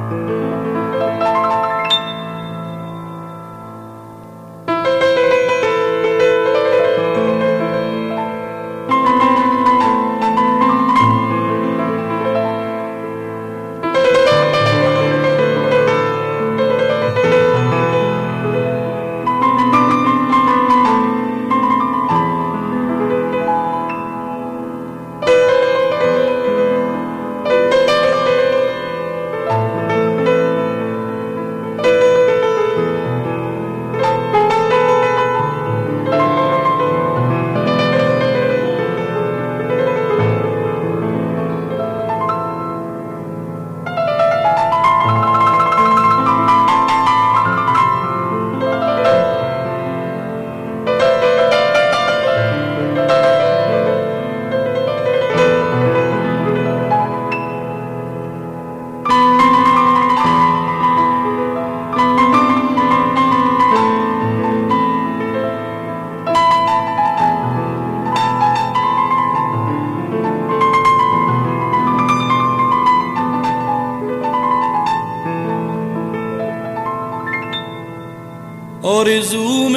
آرزوم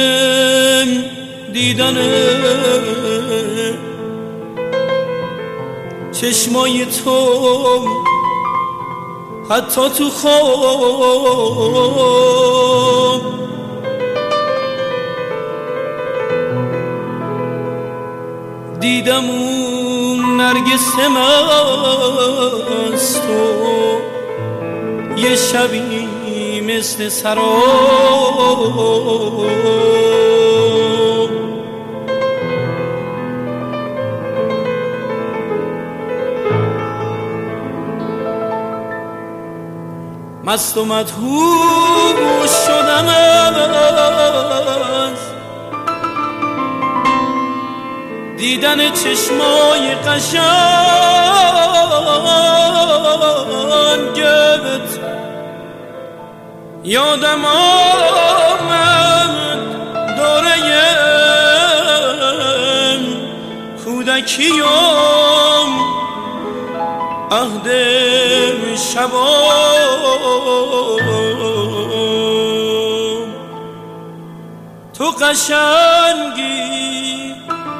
دیدن چشمای تو حتی تو خواب، دیدم اون نرگس مست و یه شبی مثل سراب، مست و مدهوش شدم از دیدن چشمای قشنگت، یادم آمد دوره کودکیم، عهد شباب، تو قشنگی،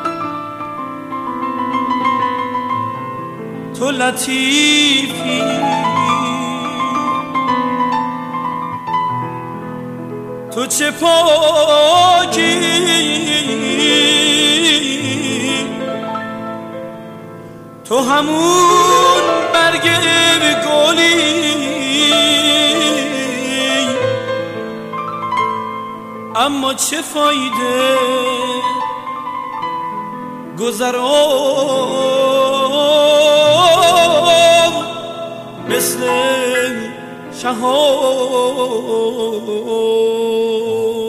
تو لطیفی، تو چه پاکی، تو همون برگ گلی، اما چه فایده گذرام مثل شهاب.